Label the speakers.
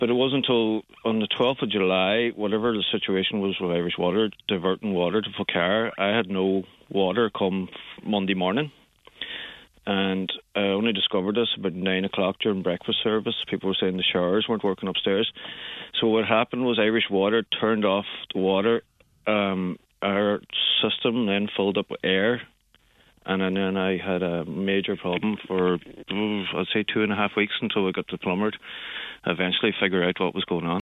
Speaker 1: But it wasn't until on the 12th of July, whatever the situation was with Irish Water, diverting water to Falkirk, I had no water come Monday morning. And I only discovered this about 9 o'clock during breakfast service. People were saying the showers weren't working upstairs. So what happened was Irish Water turned off the water. Our system then filled up with air. And then I had a major problem for, I'd say, 2.5 weeks until we got the plumber to eventually figure out what was going on.